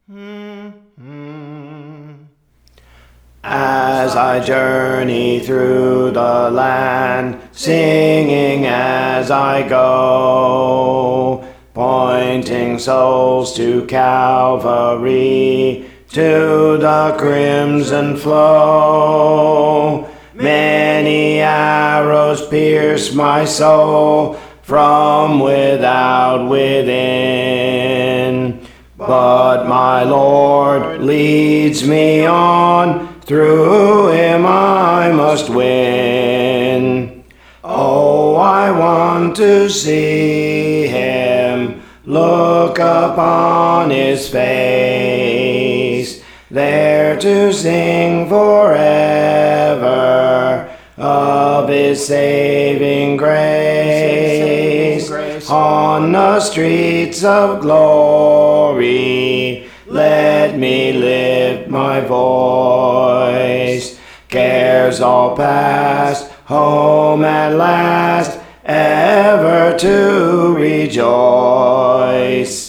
As I journey through the land, singing as I go, pointing souls to Calvary, to the crimson flow. Many arrows pierce my soul from without within, but my Lord leads me on. Through him I must win. Oh, I want to see him, look upon his face, there to sing forever of his saving grace. On the streets of glory, let me lift my voice. Cares all past, home at last, ever to rejoice.